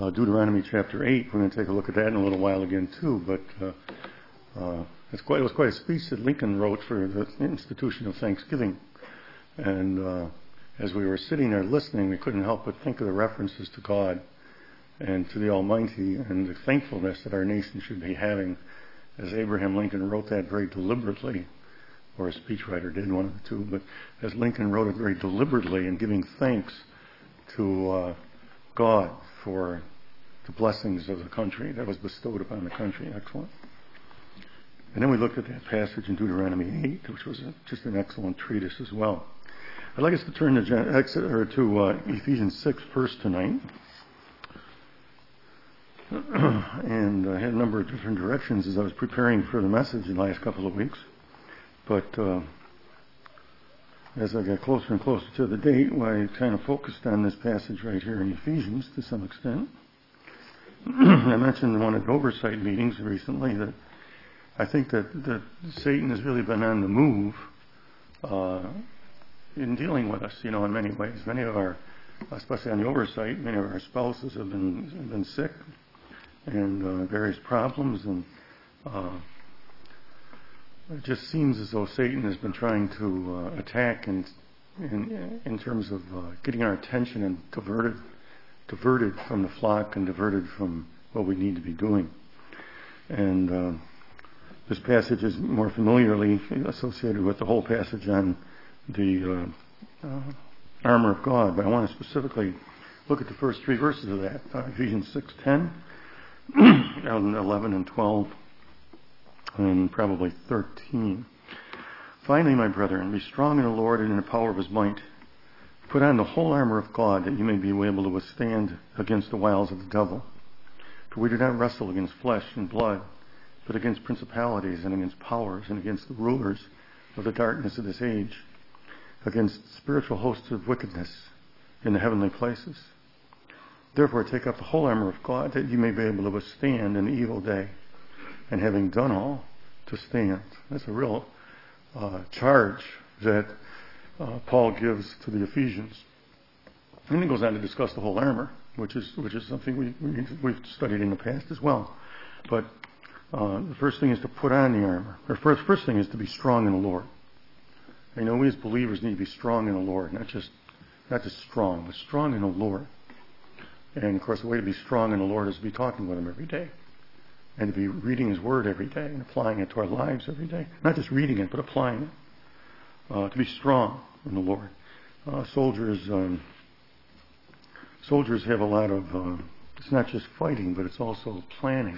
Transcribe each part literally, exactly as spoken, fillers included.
uh, Deuteronomy chapter eight. We're going to take a look at that in a little while again too. But uh, uh, it's quite, it was quite a speech that Lincoln wrote for the institution of Thanksgiving. And uh, as we were sitting there listening, we couldn't help but think of the references to God and to the Almighty and the thankfulness that our nation should be having, as Abraham Lincoln wrote that very deliberately, or a speechwriter did, one of the two, but as Lincoln wrote it very deliberately in giving thanks to uh, God for the blessings of the country that was bestowed upon the country. Excellent. And then we looked at that passage in Deuteronomy eight, which was a, just an excellent treatise as well. I'd like us to turn to, Gen- Exit, or to uh, Ephesians six first tonight. And I had a number of different directions as I was preparing for the message in the last couple of weeks. But uh, as I got closer and closer to the date, well, I kind of focused on this passage right here in Ephesians to some extent. I mentioned in one of the oversight meetings recently that I think that, that Satan has really been on the move uh, in dealing with us, you know, in many ways. Many of our, especially on the oversight, many of our spouses have been have been sick and uh, various problems, and uh, it just seems as though Satan has been trying to uh, attack in, in in terms of uh, getting our attention and diverted diverted from the flock and diverted from what we need to be doing. And uh, this passage is more familiarly associated with the whole passage on the uh, uh, armor of God, but I want to specifically look at the first three verses of that, uh, Ephesians six ten, and eleven and twelve, and probably thirteen. Finally, my brethren, be strong in the Lord and in the power of his might. Put on the whole armor of God, that you may be able to withstand against the wiles of the devil. For we do not wrestle against flesh and blood, but against principalities and against powers and against the rulers of the darkness of this age, against spiritual hosts of wickedness in the heavenly places. Therefore take up the whole armor of God, that you may be able to withstand in the evil day, and having done all, to stand. That's a real uh, charge that uh, Paul gives to the Ephesians. And he goes on to discuss the whole armor, which is which is something we, we, we've studied in the past as well. But uh, the first thing is to put on the armor. Or first, first thing is to be strong in the Lord. I know we as believers need to be strong in the Lord, not just not just strong, but strong in the Lord. And of course, the way to be strong in the Lord is to be talking with him every day, and to be reading his word every day and applying it to our lives every day. Not just reading it, but applying it. Uh, to be strong in the Lord. Uh, soldiers, um, soldiers have a lot of. Uh, it's not just fighting, but it's also planning,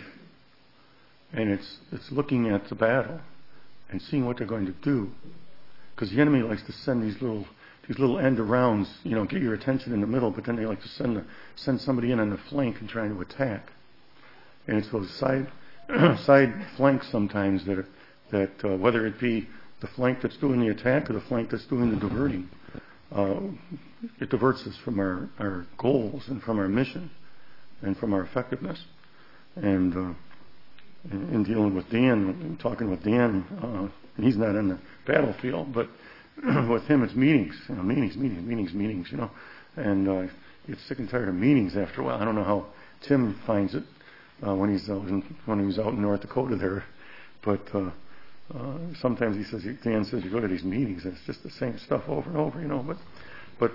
and it's it's looking at the battle and seeing what they're going to do. Because the enemy likes to send these little these little end arounds, you know, get your attention in the middle, but then they like to send the, send somebody in on the flank and trying to attack. And it's those side side flanks sometimes that that uh, whether it be the flank that's doing the attack or the flank that's doing the diverting, uh, it diverts us from our, our goals and from our mission and from our effectiveness. And uh, in, in dealing with Dan, talking with Dan, uh, and he's not on the battlefield, but with him it's meetings, you know, meetings, meetings, meetings, meetings, you know, and uh, you get sick and tired of meetings after a while. I don't know how Tim finds it uh, when he's out in, when he was out in North Dakota there, but uh, uh, sometimes he says, Dan says, you go to these meetings and it's just the same stuff over and over, you know, but but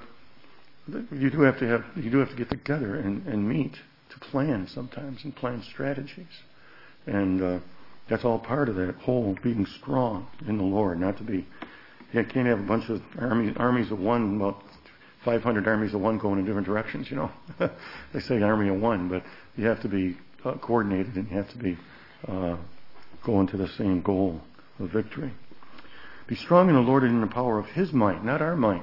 you do have to have you do have to get together and, and meet to plan sometimes and plan strategies, and uh, that's all part of that whole being strong in the Lord, not to be. You can't have a bunch of armies, armies of one, about five hundred armies of one going in different directions, you know. They say army of one, but you have to be uh, coordinated and you have to be uh, going to the same goal of victory. Be strong in the Lord and in the power of his might, not our might.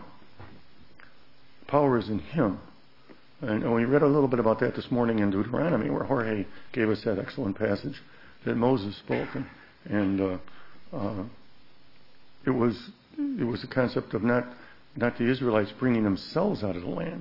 Power is in him. And we read a little bit about that this morning in Deuteronomy, where Jorge gave us that excellent passage that Moses spoke. And, and uh, uh, it was it was the concept of not not the Israelites bringing themselves out of the land.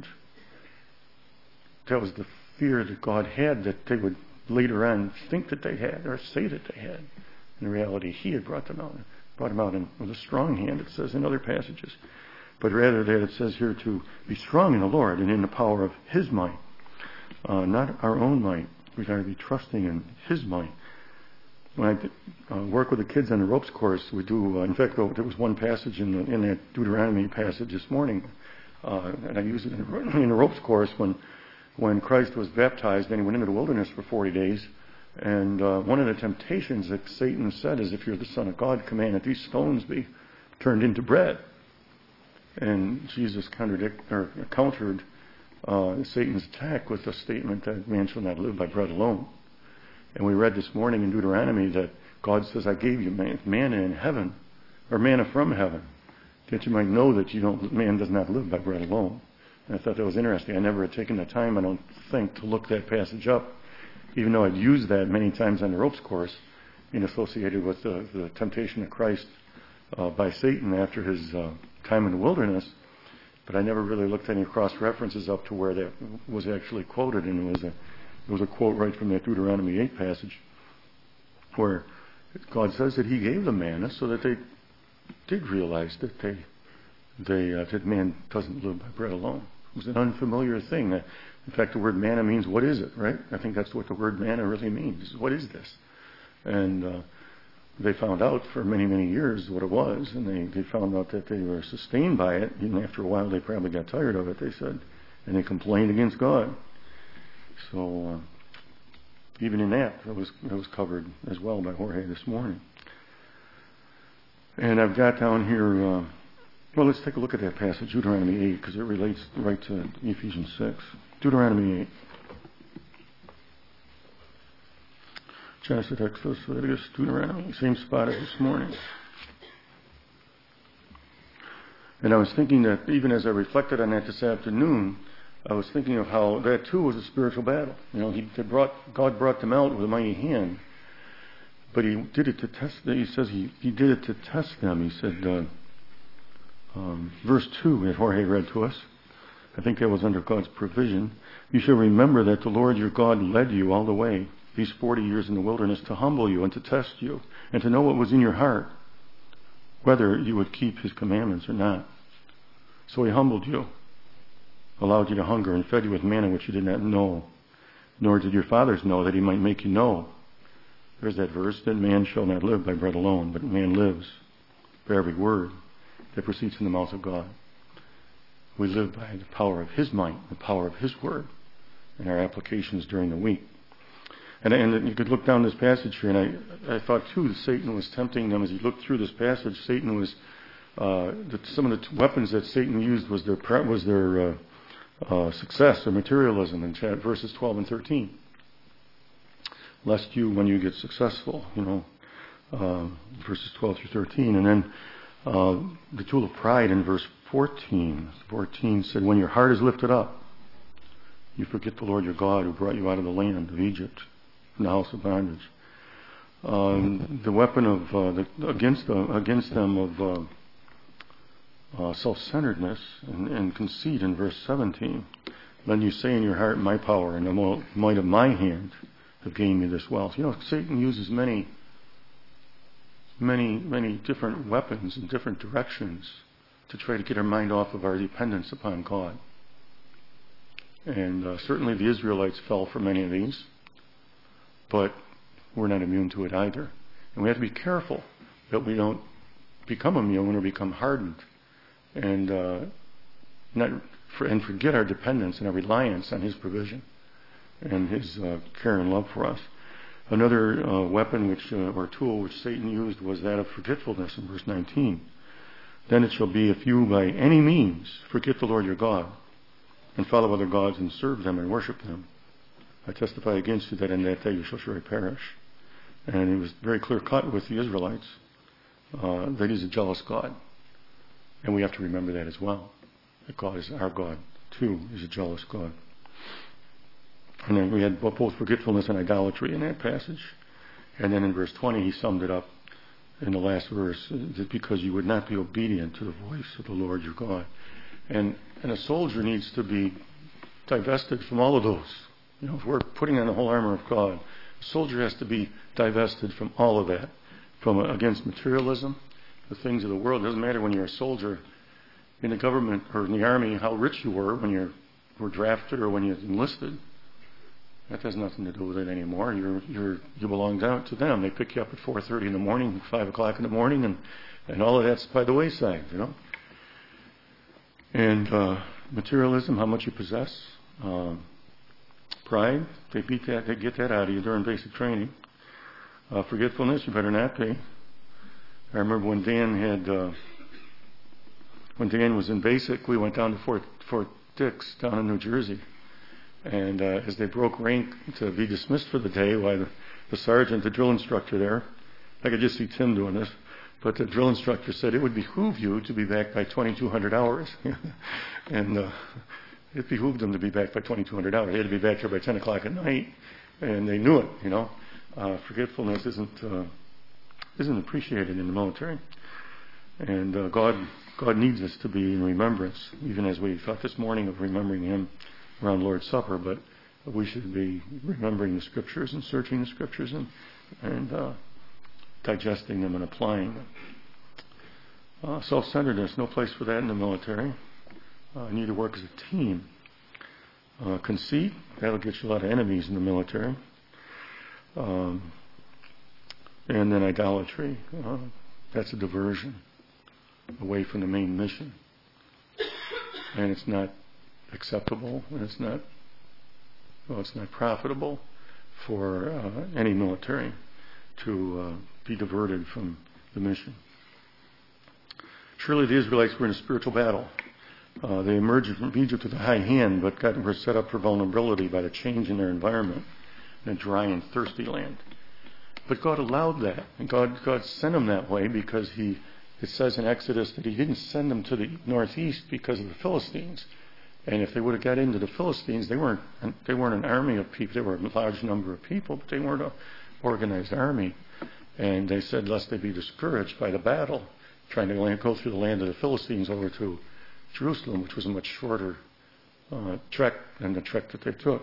That was the fear that God had, that they would later on think that they had or say that they had. In reality, he had brought them out, brought them out in, with a strong hand, it says in other passages. But rather that it says here to be strong in the Lord and in the power of his might. uh, not our own might. We got to be trusting in His might. When I uh, work with the kids on the ropes course, we do. Uh, in fact, there was one passage in, the, in that Deuteronomy passage this morning, uh, and I use it in the, in the ropes course when when Christ was baptized. Then He went into the wilderness for forty days, and uh, one of the temptations that Satan said is, "If you're the Son of God, command that these stones be turned into bread." And Jesus contradict or countered uh, Satan's attack with the statement that man shall not live by bread alone. And we read this morning in Deuteronomy that God says, "I gave you manna in heaven, or manna from heaven, that you might know that you don't, man does not live by bread alone." And I thought that was interesting. I never had taken the time, I don't think, to look that passage up, even though I'd used that many times on the ropes course, being associated with the, the temptation of Christ uh, by Satan after his uh, time in the wilderness. But I never really looked any cross references up to where that was actually quoted, and it was a There was a quote right from that Deuteronomy eight passage where God says that He gave them manna so that they did realize that they, they uh, that man doesn't live by bread alone. It was an unfamiliar thing. Uh, in fact, the word manna means, what is it, right? I think that's what the word manna really means. What is this? And uh, they found out for many, many years what it was, and they, they found out that they were sustained by it. And after a while, they probably got tired of it, they said, and they complained against God. So uh, even in that, it was it was covered as well by Jorge this morning. And I've got down here, uh, well, let's take a look at that passage, Deuteronomy eight, because it relates right to Ephesians six. Deuteronomy eight. Genesis, Exodus, Leviticus, Deuteronomy, same spot as this morning. And I was thinking that even as I reflected on that this afternoon, I was thinking of how that too was a spiritual battle. You know, he brought, God brought them out with a mighty hand, but He did it to test them. He says he, he did it to test them. He said, uh, um, verse two that Jorge read to us, I think that was under God's provision. "You shall remember that the Lord your God led you all the way, these forty years in the wilderness, to humble you and to test you, and to know what was in your heart, whether you would keep His commandments or not. So He humbled you, allowed you to hunger, and fed you with manna which you did not know, nor did your fathers know, that He might make you know." There's that verse, that man shall not live by bread alone, but man lives by every word that proceeds from the mouth of God. We live by the power of His might, the power of His word, in our applications during the week. And, and you could look down this passage here, and I, I thought too that Satan was tempting them as he looked through this passage. Satan was, uh, that some of the weapons that Satan used was their, was their, uh, Uh, success or materialism in chat, verses twelve and thirteen. Lest you, when you get successful, you know, uh, verses twelve through thirteen. And then uh, the tool of pride in verse fourteen. fourteen said, "When your heart is lifted up, you forget the Lord your God who brought you out of the land of Egypt, from the house of bondage." Um, the weapon of uh, the, against, the, against them of uh, Uh, self-centeredness and, and conceit in verse seventeen. "Then you say in your heart, my power and the might of my hand have gained me this wealth." You know, Satan uses many, many, many different weapons in different directions to try to get our mind off of our dependence upon God. And uh, certainly the Israelites fell for many of these, but we're not immune to it either. And we have to be careful that we don't become immune or become hardened, and uh, not for, and forget our dependence and our reliance on His provision and His uh, care and love for us. Another uh, weapon which uh, or tool which Satan used was that of forgetfulness in verse nineteen. "Then it shall be, if you by any means forget the Lord your God, and follow other gods and serve them and worship them, I testify against you that in that day you shall surely perish." And it was very clear cut with the Israelites uh, that He's a jealous God. And we have to remember that as well. That God is our God, too, is a jealous God. And then we had both forgetfulness and idolatry in that passage. And then in verse twenty, he summed it up in the last verse, that because you would not be obedient to the voice of the Lord your God. And, and a soldier needs to be divested from all of those. You know, if we're putting on the whole armor of God, a soldier has to be divested from all of that, from against materialism, the things of the world. It doesn't matter when you're a soldier in the government or in the army how rich you were when you were drafted or when you enlisted. That has nothing to do with it anymore. You're, you're, you belong down to them. They pick you up at four thirty in the morning, five o'clock in the morning, and, and all of that's by the wayside, you know. And uh, materialism, how much you possess. Uh, pride, they beat that, they get that out of you during basic training. Uh, forgetfulness, you better not be. I remember when Dan had, uh, when Dan was in basic, we went down to Fort, Fort Dix down in New Jersey. And uh, as they broke rank to be dismissed for the day, why the, the sergeant, the drill instructor there, I could just see Tim doing this, but the drill instructor said it would behoove you to be back by twenty-two hundred hours. and uh, it behooved them to be back by twenty-two hundred hours. They had to be back here by ten o'clock at night, and they knew it, you know. Uh, forgetfulness isn't uh, isn't appreciated in the military. And uh, God, God needs us to be in remembrance, even as we thought this morning of remembering Him around Lord's Supper, but we should be remembering the Scriptures and searching the Scriptures and, and uh, digesting them and applying them. Uh, self-centeredness, no place for that in the military. Uh, you need to work as a team. Uh, conceit, that'll get you a lot of enemies in the military. Um, and then idolatry, uh, that's a diversion away from the main mission. And it's not acceptable, and it's not, well, it's not profitable for uh, any military to uh, be diverted from the mission. Surely the Israelites were in a spiritual battle. Uh, they emerged from Egypt with a high hand, but got, were set up for vulnerability by the change in their environment in a dry and thirsty land. But God allowed that, and God, God sent them that way because He, it says in Exodus that He didn't send them to the northeast because of the Philistines. And if they would have got into the Philistines, they weren't they weren't an army of people. They were a large number of people, but they weren't an organized army. And they said, lest they be discouraged by the battle, trying to land, go through the land of the Philistines over to Jerusalem, which was a much shorter uh, trek than the trek that they took.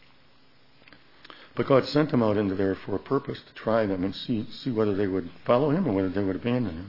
But God sent them out into there for a purpose, to try them and see see whether they would follow Him or whether they would abandon Him.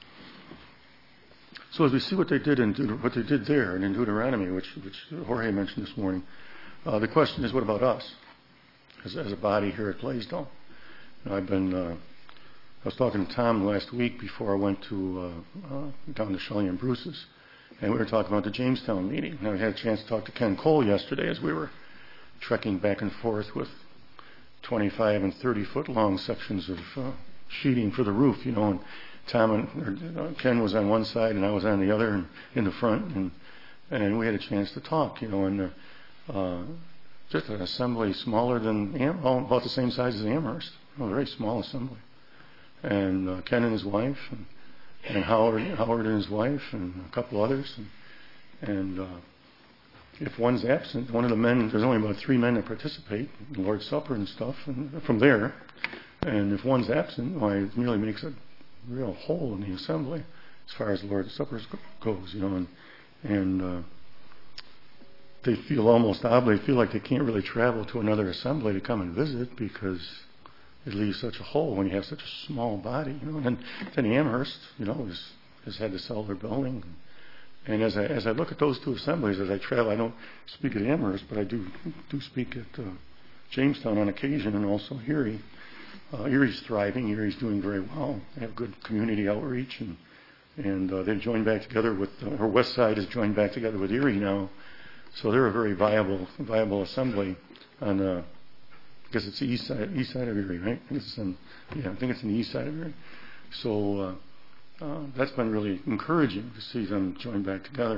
So as we see what they did in Deut- what they did there and in Deuteronomy, which which Jorge mentioned this morning, uh, the question is, what about us as, as a body here at Blaisdell? And I've been uh, I was talking to Tom last week before I went to uh, uh, down to Shelley and Bruce's, and we were talking about the Jamestown meeting. And I had a chance to talk to Ken Cole yesterday as we were trekking back and forth with twenty-five and thirty foot long sections of uh, sheeting for the roof, you know. And Tom and or, uh, Ken was on one side and I was on the other, and in the front, and and we had a chance to talk, you know. And uh, uh, just an assembly smaller than Am- well, about the same size as Amherst, a very small assembly. And uh, Ken and his wife, and, and Howard, Howard and his wife, and a couple others, and, and uh, if one's absent, one of the men, there's only about three men that participate in the Lord's Supper and stuff, and from there, and if one's absent, why, it merely makes a real hole in the assembly as far as the Lord's Supper goes, you know, and and uh, they feel almost obligated, they feel like they can't really travel to another assembly to come and visit because it leaves such a hole when you have such a small body, you know. And then, then Amherst, you know, has, has had to sell their building. And as I as I look at those two assemblies, as I travel, I don't speak at Amherst, but I do do speak at uh, Jamestown on occasion, and also Erie. Uh, Erie's thriving. Erie's doing very well. They have good community outreach, and and uh, they've joined back together with uh, her West Side has joined back together with Erie now, so they're a very viable viable assembly on. Uh, I guess it's the east side east side of Erie, right? I think it's on, yeah, I think it's in the east side of Erie. So. Uh, Uh, that's been really encouraging to see them join back together.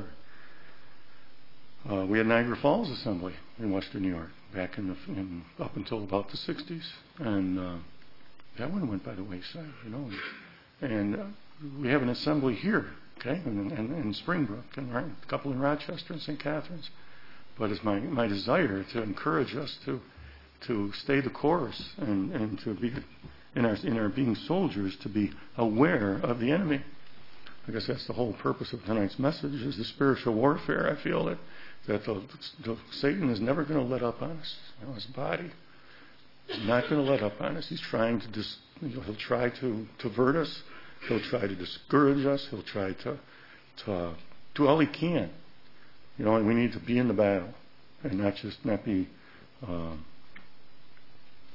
Uh, we had Niagara Falls Assembly in Western New York back in the in, up until about the sixties, and uh, that one went by the wayside, you know. And uh, we have an assembly here, okay, in, in, in Springbrook, and a couple in Rochester and Saint Catharines. But it's my my desire to encourage us to to stay the course and, and to be. In our, in our being soldiers, to be aware of the enemy. I guess that's the whole purpose of tonight's message, is the spiritual warfare. I feel that, that the, the, Satan is never going to let up on us. You know, his body is not going to let up on us. He's trying to, dis, you know, he'll try to, to avert us. He'll try to discourage us. He'll try to, to do all he can. You know, and we need to be in the battle and not just not be uh,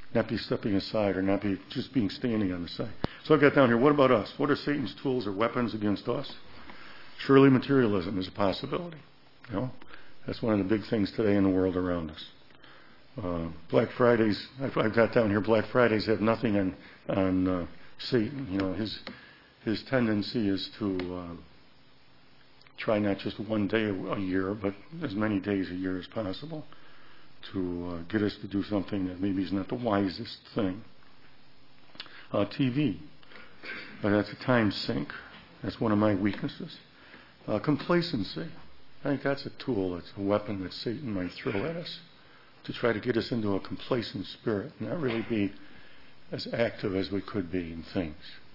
not be stepping aside or not be just being standing on the side. So I've got down here, what about us? What are Satan's tools or weapons against us? Surely materialism is a possibility. You know, that's one of the big things today in the world around us. Uh, Black Fridays, I've, I've got down here, Black Fridays have nothing on on uh, Satan. You know, his his tendency is to uh, try not just one day a, a year, but as many days a year as possible to uh, get us to do something that maybe is not the wisest thing. Uh, T V, uh, that's a time sink. That's one of my weaknesses. Uh, complacency, I think that's a tool, that's a weapon that Satan might throw at us to try to get us into a complacent spirit, not really be as active as we could be in things.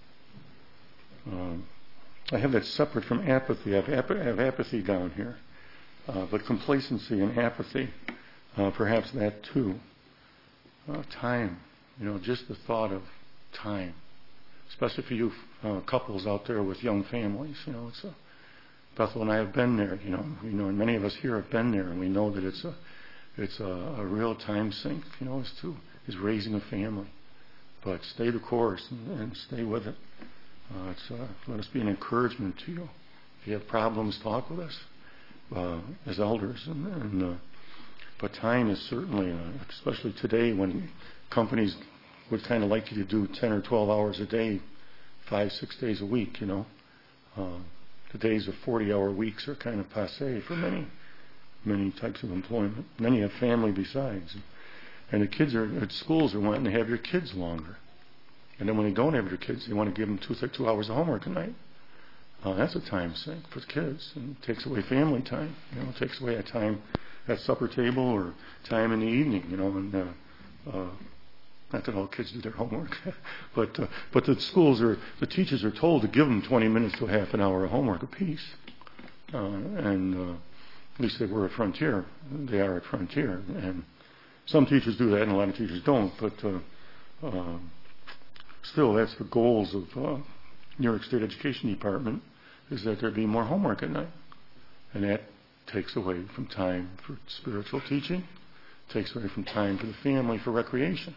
Um, I have that separate from apathy. I have, ap- I have apathy down here. Uh, but complacency and apathy, uh, perhaps that too. Uh, time, you know, just the thought of time, especially for you uh, couples out there with young families. You know, it's a, Bethel and I have been there. You know, you know, and many of us here have been there, and we know that it's a it's a, a real time sink. You know, is to is raising a family, but stay the course and, and stay with it. Uh, it's, uh, let us be an encouragement to you. If you have problems, talk with us uh, as elders. And, and uh, but time is certainly, uh, especially today when companies would kind of like you to do ten or twelve hours a day, five, six days a week. You know, uh, the days of forty-hour weeks are kind of passé for many, many types of employment. And then you have family besides, and the kids are at schools are wanting to have your kids longer. And then when they don't have their kids, they want to give them two, two hours of homework a night. Uh, that's a time sink for the kids. And it takes away family time. You know, it takes away a time at supper table or time in the evening, you know. And uh, uh, not that all kids do their homework. but uh, but the schools are, the teachers are told to give them twenty minutes to half an hour of homework apiece. Uh, and uh, at least they were at Frontier. They are at Frontier. And some teachers do that and a lot of teachers don't. But... Uh, uh, Still, that's the goals of uh, New York State Education Department, is that there be more homework at night. And that takes away from time for spiritual teaching, takes away from time for the family, for recreation.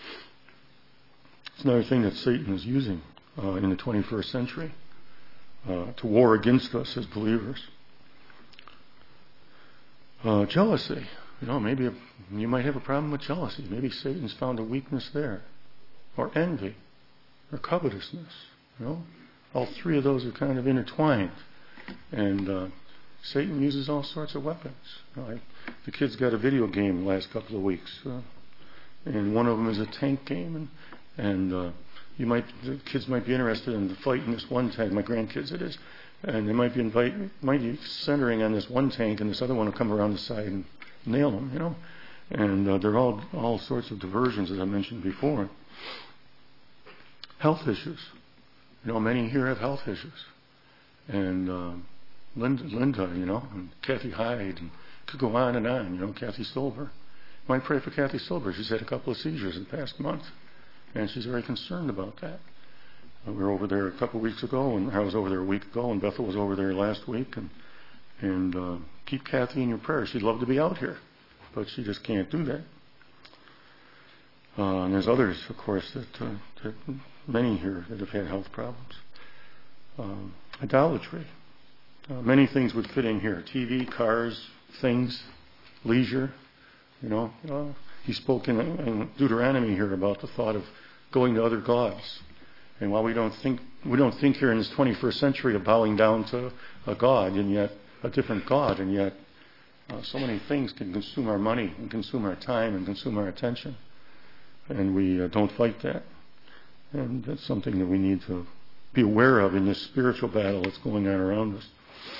It's another thing that Satan is using uh, in the twenty-first century uh, to war against us as believers. Uh, jealousy. You know, maybe a, you might have a problem with jealousy. Maybe Satan's found a weakness there. Or envy. Or covetousness, you know, all three of those are kind of intertwined, and uh, Satan uses all sorts of weapons. You know, I, the kids got a video game the last couple of weeks, uh, and one of them is a tank game, and and uh, you might the kids might be interested in the fight in this one tank. My grandkids, it is, and they might be invite might be centering on this one tank, and this other one will come around the side and nail them, you know, and uh, they're all all sorts of diversions, as I mentioned before. Health issues. You know, many here have health issues. And uh, Linda, Linda, you know, and Kathy Hyde, and could go on and on, you know, Kathy Silver. You might pray for Kathy Silver. She's had a couple of seizures in the past month, and she's very concerned about that. Uh, we were over there a couple of weeks ago, and I was over there a week ago, and Bethel was over there last week, and and uh, keep Kathy in your prayers. She'd love to be out here, but she just can't do that. Uh, and there's others, of course, that, uh, that many here that have had health problems. Um, idolatry. Uh, many things would fit in here. T V, cars, things, leisure. You know, uh, he spoke in, in Deuteronomy here about the thought of going to other gods. And while we don't think we don't think here in this twenty-first century of bowing down to a god, and yet a different god, and yet uh, so many things can consume our money and consume our time and consume our attention. And we uh, don't fight that. And that's something that we need to be aware of in this spiritual battle that's going on around us.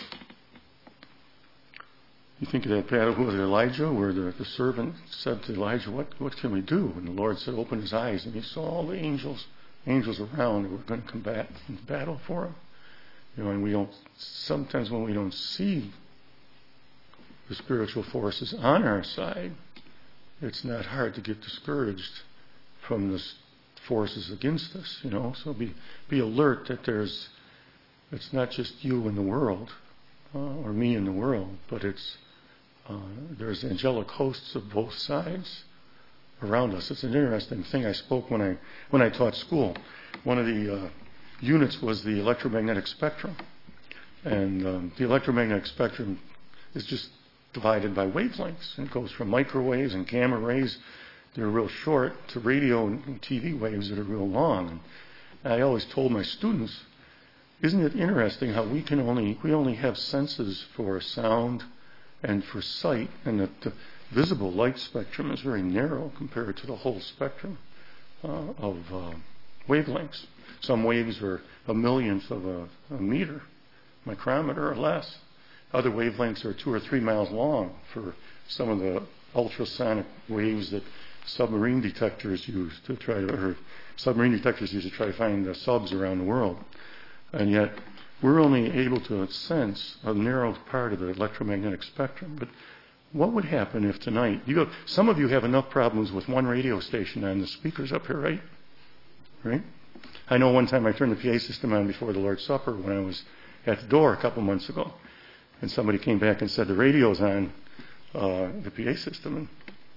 You think of that battle with Elijah, where the, the servant said to Elijah, what, what can we do? And the Lord said, open his eyes, and he saw all the angels angels around who were going to combat and battle for him. You know, and we don't, sometimes when we don't see the spiritual forces on our side, it's not hard to get discouraged from the forces against us, you know. So be be alert that there's, it's not just you in the world, uh, or me in the world, but it's uh, there's angelic hosts of both sides, around us. It's an interesting thing. I spoke when I when I taught school. One of the uh, units was the electromagnetic spectrum. And um, the electromagnetic spectrum is just divided by wavelengths. It goes from microwaves and gamma rays that are real short to radio and T V waves that are real long. And I always told my students, isn't it interesting how we can only we only have senses for sound and for sight, and that the visible light spectrum is very narrow compared to the whole spectrum uh, of uh, wavelengths. Some waves are a millionth of a, a meter, micrometer or less. Other wavelengths are two or three miles long for some of the ultrasonic waves that submarine detectors use to try to, or submarine detectors use to try to find the subs around the world. And yet, we're only able to sense a narrow part of the electromagnetic spectrum. But what would happen if tonight, you have, some of you have enough problems with one radio station on the speakers up here, right? Right? I know one time I turned the P A system on before the Lord's Supper when I was at the door a couple months ago. And somebody came back and said, the radio's on uh, the P A system. And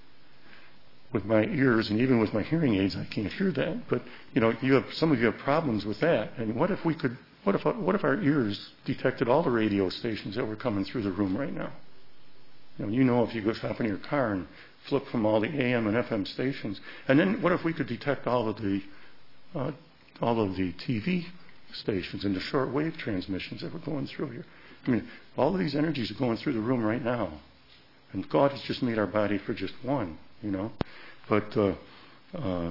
with my ears and even with my hearing aids, I can't hear that. But, you know, you have, some of you have problems with that. And what if we could, what if, what if our ears detected all the radio stations that were coming through the room right now? You know, you know if you go hop in your car and flip from all the A M and F M stations. And then what if we could detect all of the, uh, all of the T V stations and the shortwave transmissions that were going through here? I mean, all of these energies are going through the room right now. And God has just made our body for just one, you know. But uh, uh,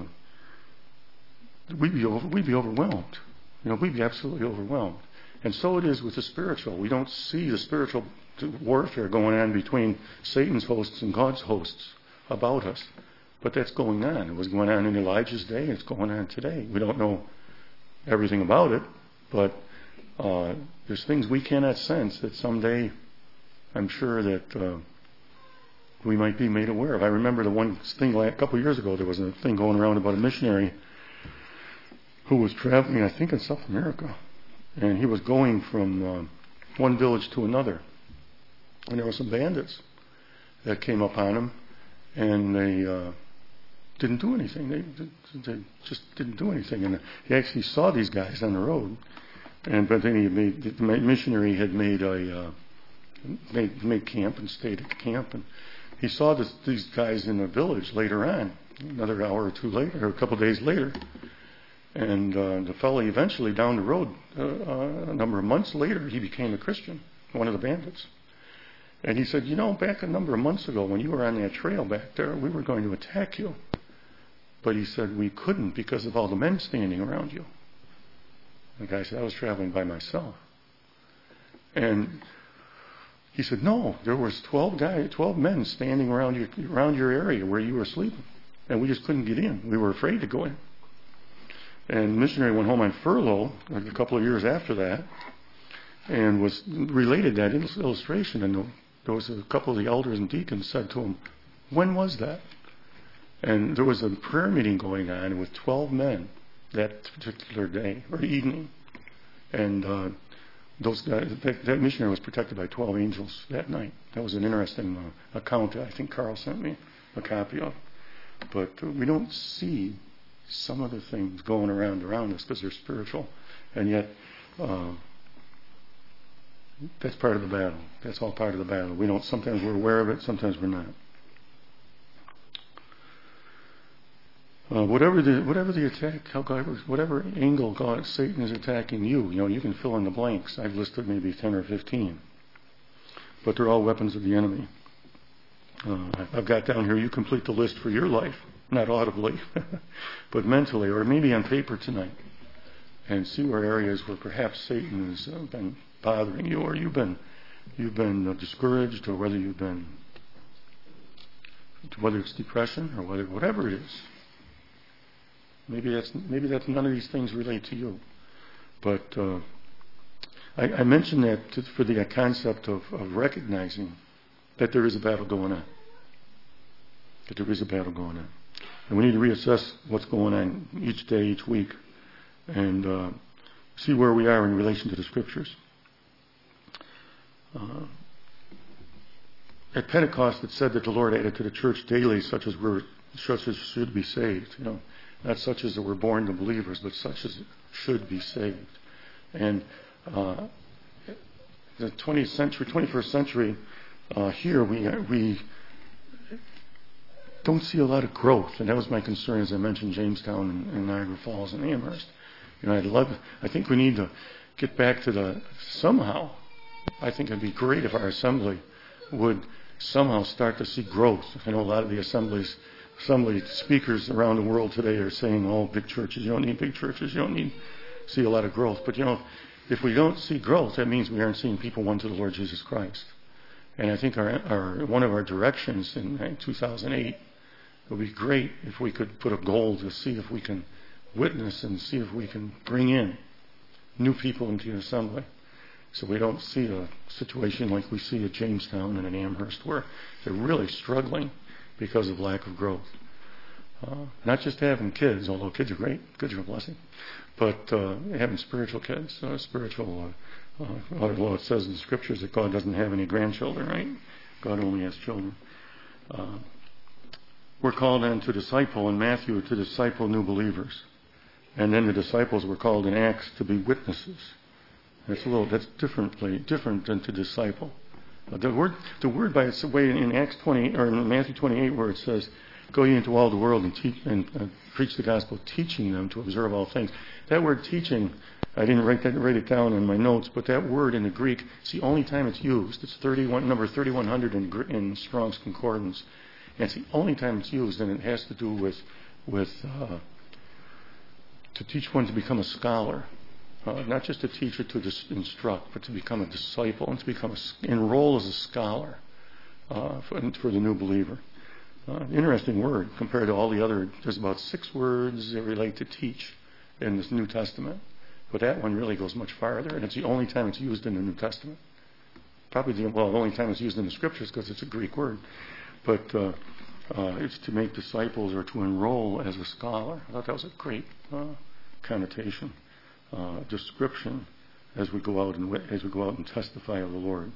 we'd, be over, we'd be overwhelmed. You know, we'd be absolutely overwhelmed. And so it is with the spiritual. We don't see the spiritual warfare going on between Satan's hosts and God's hosts about us. But that's going on. It was going on in Elijah's day. It's going on today. We don't know everything about it, but uh, there's things we cannot sense that someday I'm sure that uh, we might be made aware of. I remember the one thing like a couple of years ago, there was a thing going around about a missionary who was traveling, I think, in South America. And he was going from uh, one village to another. And there were some bandits that came upon him, and they uh, didn't do anything. They, they just didn't do anything. And he actually saw these guys on the road. And but then he made, the missionary had made a uh, made, made camp and stayed at camp. And he saw this, these guys in the village later on, another hour or two later, or a couple of days later. And uh, the fellow eventually down the road, uh, uh, a number of months later, he became a Christian, one of the bandits. And he said, you know, back a number of months ago when you were on that trail back there, we were going to attack you. But he said, we couldn't because of all the men standing around you. The guy said, I was traveling by myself. And he said, no, there was twelve guys, twelve men standing around your, around your area where you were sleeping. And we just couldn't get in. We were afraid to go in. And the missionary went home on furlough a couple of years after that and was related that illustration. And there was a couple of the elders and deacons said to him, when was that? And there was a prayer meeting going on with twelve men that particular day or evening. And uh, those guys, that, that missionary was protected by twelve angels that night. That was an interesting uh, account that I think Carl sent me a copy of. But uh, we don't see some of the things going around around us because they're spiritual. And yet, uh, that's part of the battle. That's all part of the battle. We don't, sometimes we're aware of it, sometimes we're not. Uh, whatever the whatever the attack, whatever angle God, Satan is attacking you, you know, you can fill in the blanks. I've listed maybe ten or fifteen. But they're all weapons of the enemy. Uh, I've got down here, you complete the list for your life. Not audibly, but mentally, or maybe on paper tonight, and see where areas where perhaps Satan has uh, been bothering you, or you've been you've been uh, discouraged, or whether you've been whether it's depression or whether whatever it is. Maybe that's maybe that's none of these things relate to you, but uh, I, I mentioned that to, for the uh, concept of, of recognizing that there is a battle going on. That there is a battle going on. And we need to reassess what's going on each day, each week, and uh, see where we are in relation to the Scriptures. Uh, at Pentecost, it said that the Lord added to the church daily such as were such as should be saved. You know, not such as that we're born to believers, but such as should be saved. And uh, the twentieth century, twenty-first century, uh, here we we don't see a lot of growth, and that was my concern, as I mentioned, Jamestown and, and Niagara Falls and Amherst. You know, I'd love. I think we need to get back to the somehow. I think it'd be great if our assembly would somehow start to see growth. I know a lot of the assemblies, assembly speakers around the world today are saying, "Oh, big churches. You don't need big churches. You don't need see a lot of growth." But you know, if we don't see growth, that means we aren't seeing people won to the Lord Jesus Christ. And I think our, our one of our directions in two thousand eight. It would be great if we could put a goal to see if we can witness and see if we can bring in new people into the assembly. So we don't see a situation like we see at Jamestown and at Amherst where they're really struggling because of lack of growth. Uh, not just having kids, although kids are great, kids are a blessing, but uh, having spiritual kids, uh, spiritual, uh, uh, well, it says in the scriptures that God doesn't have any grandchildren, right? God only has children. Uh, We're called then to disciple in Matthew to disciple new believers, and then the disciples were called in Acts to be witnesses. That's a little that's differently different than to disciple. Uh, the word the word by its way in Acts twenty or in Matthew twenty-eight where it says, "Go ye into all the world and teach and uh, preach the gospel, teaching them to observe all things." That word teaching, I didn't write that write it down in my notes, but that word in the Greek, it's the only time it's used. It's thirty-one number thirty-one hundred in, in Strong's Concordance. And it's the only time it's used, and it has to do with with uh, to teach one to become a scholar, uh, not just to teach or to dis- instruct, but to become a disciple and to become a, enroll as a scholar uh, for, for the new believer. Uh, interesting word compared to all the other. There's about six words that relate to teach in this New Testament, but that one really goes much farther, and it's the only time it's used in the New Testament. Probably the well, the only time it's used in the Scriptures because it's a Greek word. But uh, uh, it's to make disciples or to enroll as a scholar. I thought that was a great uh, connotation, uh, description as we go out and as we go out and testify of the Lord.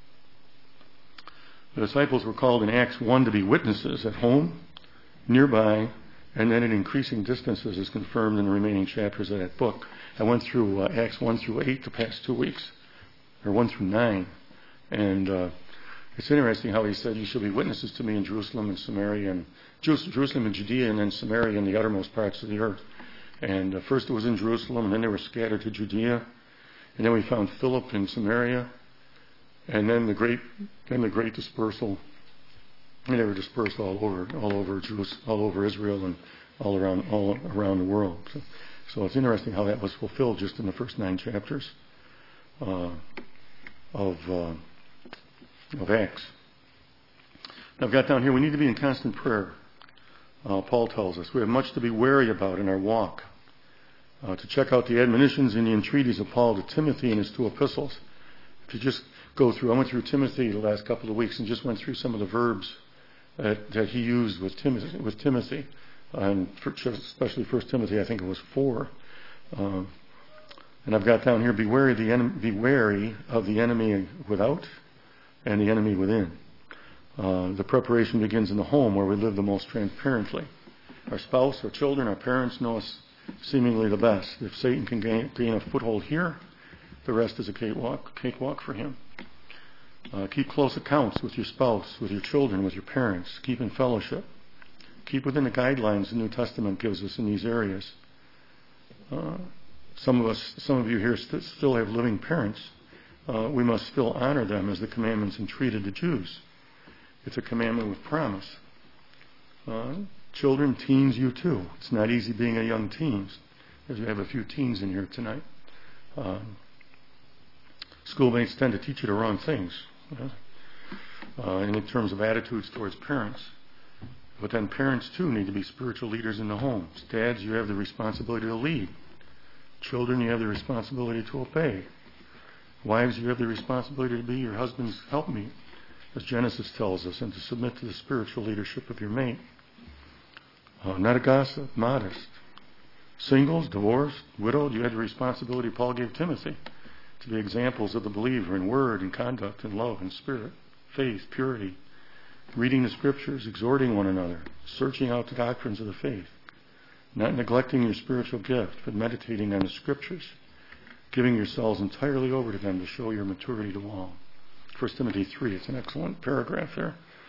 The disciples were called in Acts one to be witnesses at home, nearby, and then at increasing distances, as confirmed in the remaining chapters of that book. I went through uh, Acts one through eight the past two weeks, or one through nine, and. Uh, It's interesting how he said, "You shall be witnesses to me in Jerusalem and Samaria, and Jerusalem and Judea, and then Samaria and the uttermost parts of the earth." And uh, first it was in Jerusalem, and then they were scattered to Judea, and then we found Philip in Samaria, and then the great, then the great dispersal. And they were dispersed all over, all over Jerusalem, all over Israel, and all around, all around the world. So, so it's interesting how that was fulfilled just in the first nine chapters uh, of. Uh, of Acts. Now I've got down here, we need to be in constant prayer. Uh, Paul tells us we have much to be wary about in our walk. Uh, to check out the admonitions and the entreaties of Paul to Timothy in his two epistles. If you just go through, I went through Timothy the last couple of weeks and just went through some of the verbs that, that he used with Timothy, with Timothy, and for, especially First Timothy, I think it was four. Um, and I've got down here, be wary, the en- be wary of the enemy without and the enemy within. Uh, the preparation begins in the home where we live the most transparently. Our spouse, our children, our parents know us seemingly the best. If Satan can gain, gain a foothold here, the rest is a cakewalk, cakewalk for him. Uh, keep close accounts with your spouse, with your children, with your parents. Keep in fellowship. Keep within the guidelines the New Testament gives us in these areas. Uh, some of us, some of you here st- still have living parents. Uh, we must still honor them as the commandments entreated the Jews. It's a commandment with promise. Uh, children, teens, you too. It's not easy being a young teen, as we have a few teens in here tonight. Uh, schoolmates tend to teach you the wrong things, uh, uh, in terms of attitudes towards parents. But then parents too need to be spiritual leaders in the homes. Dads, you have the responsibility to lead. Children, you have the responsibility to obey. Wives, you have the responsibility to be your husband's helpmeet, as Genesis tells us, and to submit to the spiritual leadership of your mate. Uh, not a gossip, modest. Singles, divorced, widowed, you had the responsibility Paul gave Timothy to be examples of the believer in word and conduct and love and spirit, faith, purity, reading the Scriptures, exhorting one another, searching out the doctrines of the faith, not neglecting your spiritual gift, but meditating on the Scriptures, giving yourselves entirely over to them to show your maturity to all. First Timothy three, it's an excellent paragraph there.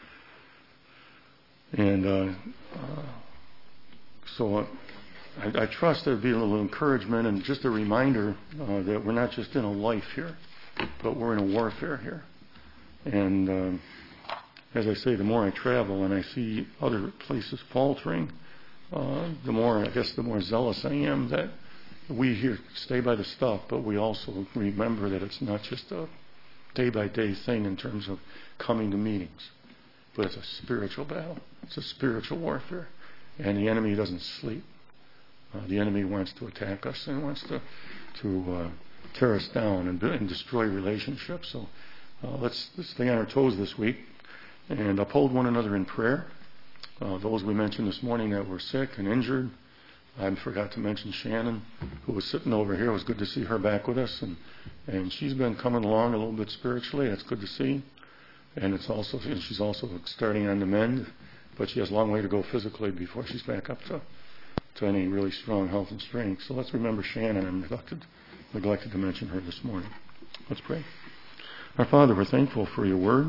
And uh, uh, so uh, I, I trust there'll be a little encouragement and just a reminder uh, that we're not just in a life here, but we're in a warfare here. And um, as I say, the more I travel and I see other places faltering, uh, the more, I guess, the more zealous I am that we here stay by the stuff, but we also remember that it's not just a day-by-day thing in terms of coming to meetings, but it's a spiritual battle. It's a spiritual warfare, and the enemy doesn't sleep. Uh, the enemy wants to attack us and wants to to uh, tear us down and, and destroy relationships. So uh, let's, let's stay on our toes this week and uphold one another in prayer. Uh, those we mentioned this morning that were sick and injured. I forgot to mention Shannon, who was sitting over here. It was good to see her back with us, and and she's been coming along a little bit spiritually. That's good to see. And it's also and she's also starting on the mend, but she has a long way to go physically before she's back up to to any really strong health and strength. So let's remember Shannon. I neglected neglected to mention her this morning. Let's pray. Our Father, we're thankful for your word.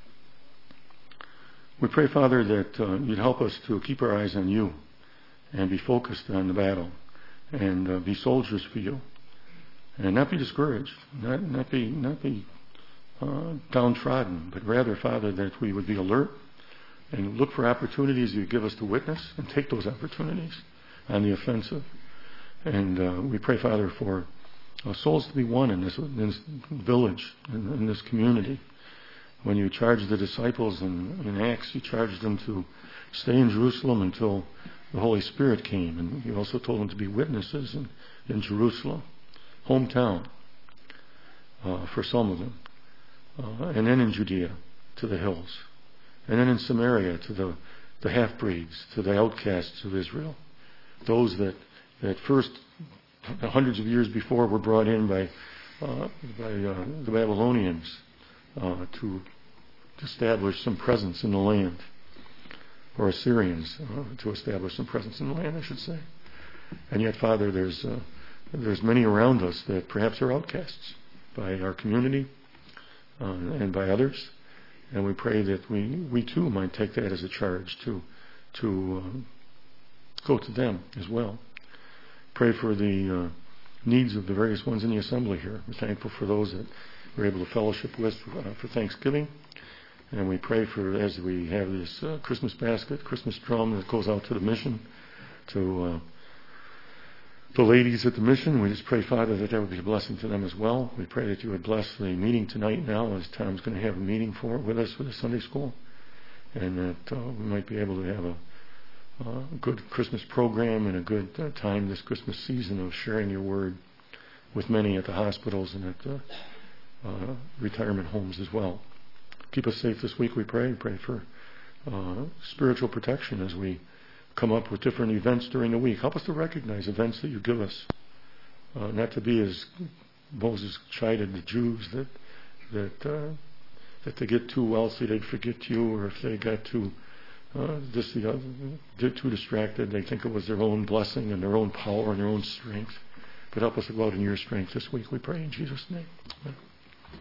We pray, Father, that uh, you'd help us to keep our eyes on you and be focused on the battle and uh, be soldiers for you and not be discouraged, not not be not be uh, downtrodden, but rather, Father, that we would be alert and look for opportunities you give us to witness and take those opportunities on the offensive. And uh, we pray, Father, for uh, souls to be won in this, in this village, in, in this community. When you charged the disciples in, in Acts, you charged them to stay in Jerusalem until the Holy Spirit came. And you also told them to be witnesses in, in Jerusalem, hometown, uh, for some of them. Uh, and then in Judea, to the hills. And then in Samaria, to the, the half-breeds, to the outcasts of Israel. Those that, that first, hundreds of years before, were brought in by, uh, by uh, the Babylonians uh, to establish some presence in the land, or Assyrians uh, to establish some presence in the land, I should say. And yet, Father, there's uh, there's many around us that perhaps are outcasts by our community uh, and by others, and we pray that we we too might take that as a charge to to uh, go to them as well. Pray for the uh, needs of the various ones in the assembly here. We're thankful for those that we're able to fellowship with uh, for Thanksgiving. And we pray for, as we have this uh, Christmas basket, Christmas drum that goes out to the mission, to uh, the ladies at the mission. We just pray, Father, that that would be a blessing to them as well. We pray that you would bless the meeting tonight now, as Tom's going to have a meeting for with us with the Sunday school, and that uh, we might be able to have a, a good Christmas program and a good uh, time this Christmas season of sharing your word with many at the hospitals and at the uh, retirement homes as well. Keep us safe this week, we pray. Pray for uh, spiritual protection as we come up with different events during the week. Help us to recognize events that you give us, uh, not to be as Moses chided the Jews that that uh, that they get too wealthy, they'd forget you, or if they got too uh, this the other, get too distracted, they think it was their own blessing and their own power and their own strength. But help us to go out in your strength this week, we pray in Jesus' name. Amen.